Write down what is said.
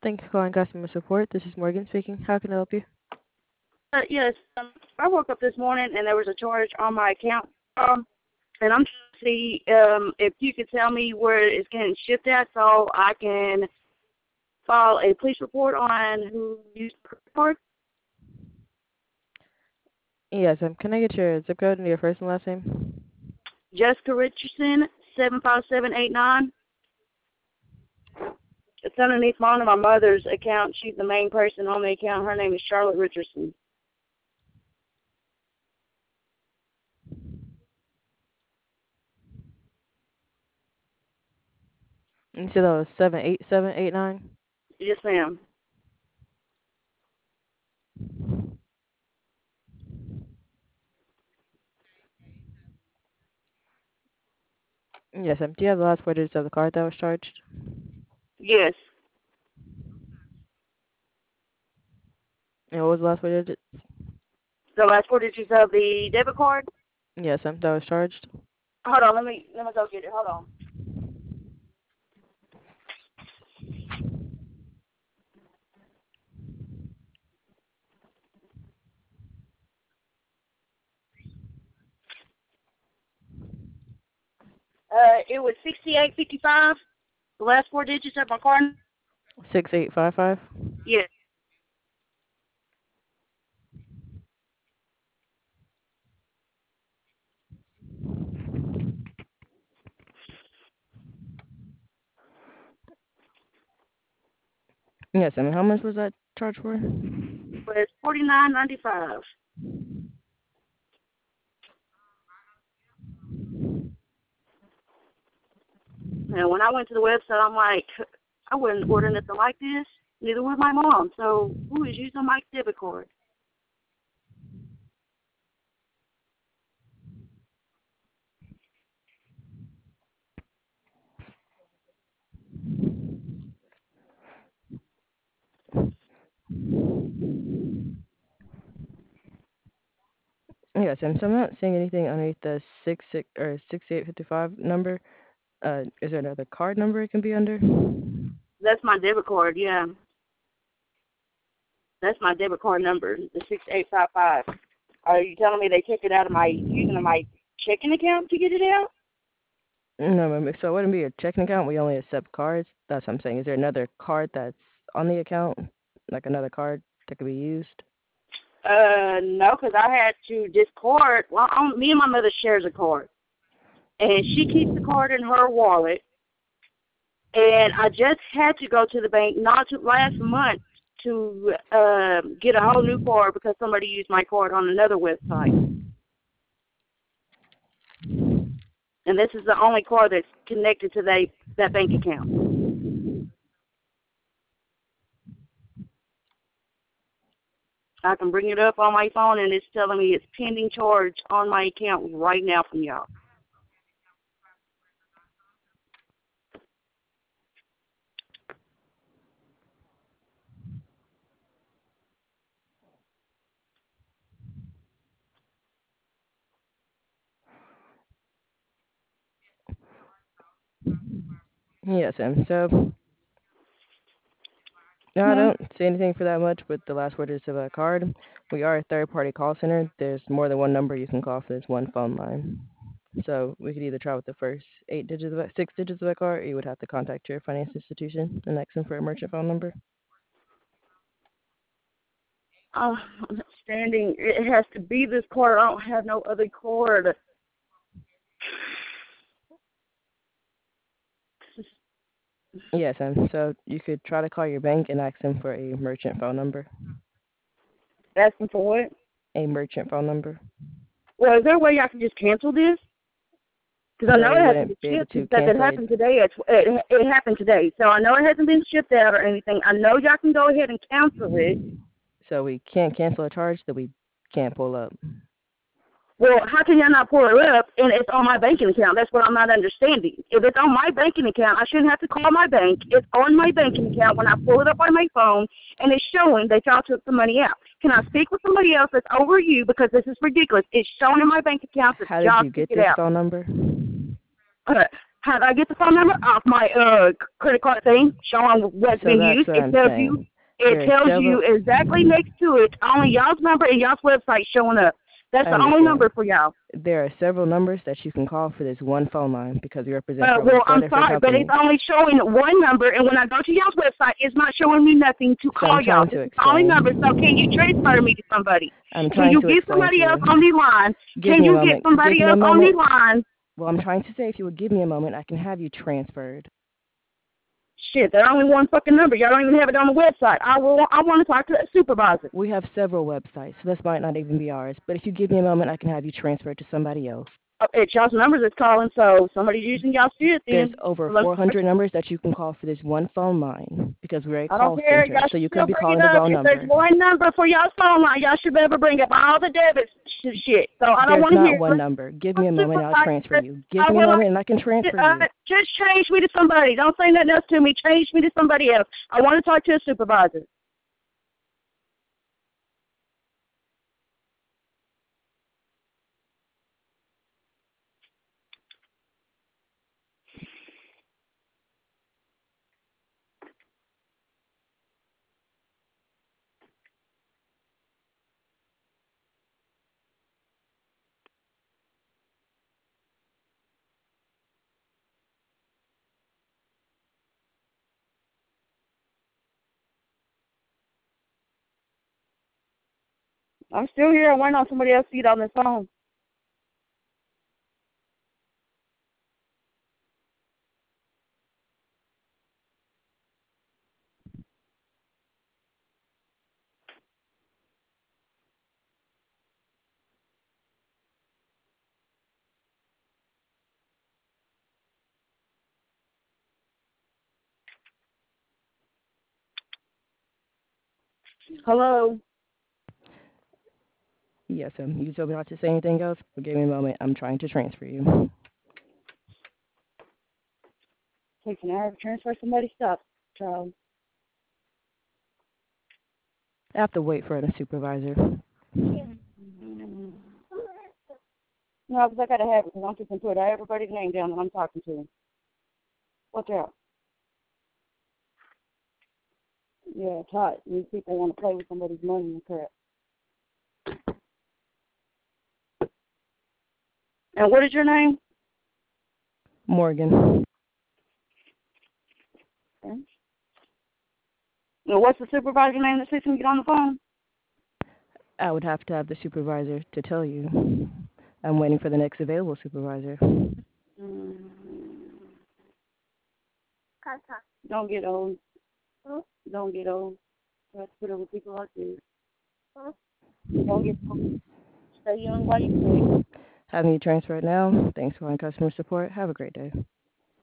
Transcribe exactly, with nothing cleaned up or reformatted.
Thank you for calling customer support. This is Morgan speaking. How can I help you? Uh, yes, um, I woke up this morning and there was a charge on my account, um, and I'm trying to see um, if you could tell me where it's getting shipped at so I can file a police report on who used the credit card. Yes, um, can I get your zip code and your first and last name? Jessica Richardson, seven five seven eight nine. It's underneath one of my mother's account. She's the main person on the account. Her name is Charlotte Richardson. You said that was seven eight seven eight nine. Yes, ma'am. Yes, um, do you have the last four digits of the card that was charged? Yes. And what was the last four digits? The last four digits of the debit card. Yes, um, that was charged. Hold on, let me let me go get it. Hold on. Uh, it was sixty-eight fifty-five. The last four digits of my card. Six eight five five. Yes. Yes, um, how much was that charged for? Was forty-nine ninety-five. And when I went to the website, I'm like, I wouldn't order nothing like this. Neither would my mom. So who is using my debit card? Yes, um, so I'm not seeing anything underneath the six six or sixty eight fifty five number. Uh, is there another card number it can be under? That's my debit card. Yeah, that's my debit card number. The six eight five five. Are you telling me they took it out of my using my checking account to get it out? No, ma'am. So it wouldn't be a checking account. We only accept cards. That's what I'm saying. Is there another card that's on the account, like another card that could be used? Uh, no, because I had to discard. Well, I'm, me and my mother shares a card, and she keeps the card in her wallet. And I just had to go to the bank not to, last month to uh, get a whole new card because somebody used my card on another website. And this is the only card that's connected to they, that bank account. I can bring it up on my phone, and it's telling me it's pending charge on my account right now from y'all. Yes, ma'am. So no, I Hmm? don't see anything for that much with the last four digits of a card. We are a third-party call center. There's more than one number you can call for this one phone line. So we could either try with the first eight digits of a, six digits of a card, or you would have to contact your finance institution and ask them for a merchant phone number. Uh, I'm not standing. It has to be this card. I don't have no other card. Yes, ma'am. So you could try to call your bank and ask them for a merchant phone number. Asking for what? A merchant phone number. Well, is there a way I can just cancel this? Because I So know you it hasn't wouldn't been be able shipped. to He said it cancel it. happened today. It, it, it happened today. So I know it hasn't been shipped out or anything. I know y'all can go ahead and cancel it. So we can't cancel a charge that we can't pull up. Well, how can y'all not pull it up and it's on my banking account? That's what I'm not understanding. If it's on my banking account, I shouldn't have to call my bank. It's on my banking account when I pull it up on my phone, and it's showing that y'all took the money out. Can I speak with somebody else that's over you because this is ridiculous? It's showing in my bank account that How did y'all you took get it this out. phone number? Uh, How do I get the phone number? Off my uh credit card thing, showing what's So been that's used. what It I'm tells you, saying. it There are tells several. you exactly next to it, only y'all's number and y'all's website showing up. That's I the only understand. number for y'all. There are several numbers that you can call for this one phone line because we represent Uh, probably well, four I'm different sorry, but it's companies. only showing one number, and when I go to y'all's website, it's not showing me nothing to So call I'm y'all. trying This to is the only number, so can you explain. transfer me to somebody? I'm Can trying you to get explain to somebody else you. on the line? Give Can me a you get moment. Give somebody me a else on the moment. line? Well, I'm trying to say if you would give me a moment, I can have you transferred. Shit, there's only one fucking number. Y'all don't even have it on the website. I will. I want to talk to that supervisor. We have several websites, so this might not even be ours. But if you give me a moment, I can have you transferred to somebody else. Uh, It's y'all's numbers that's calling, so somebody's using y'all's shit There's then. over Let four hundred numbers that you can call for this one phone line because we're a I don't call care. center, Y'all so should you still could be bring calling it the up. wrong If there's number. one number for y'all's phone line, y'all should be able to bring up all the debit sh- shit. So I don't There's want to not hear one it. number. Give I'm me a moment and I'll transfer supervisor. you. Give I me a would like moment and I can transfer uh, you. just change me to somebody. Don't say nothing else to me. Change me to somebody else. I want to talk to a supervisor. I'm still here. I'm waiting on somebody else to get on this phone. Hello. Yes, um, you told me not to say anything else, but give me a moment. I'm trying to transfer you. Hey, can I transfer somebody? Stop, child. I have to wait for a supervisor. Mm-hmm. No, because I got to have it because I'm just going to put everybody's name down that I'm talking to. Watch out. Yeah, it's hot. These people want to play with somebody's money and crap. And what is your name? Morgan. Okay. And what's the supervisor name that sits and get on the phone? I would have to have the supervisor to tell you. I'm waiting for the next available supervisor. Mm. Don't get old. Don't get old. Let's put it with people like this. Don't get old. Stay young while you can. Having you transferred now. Thanks for calling customer support. Have a great day.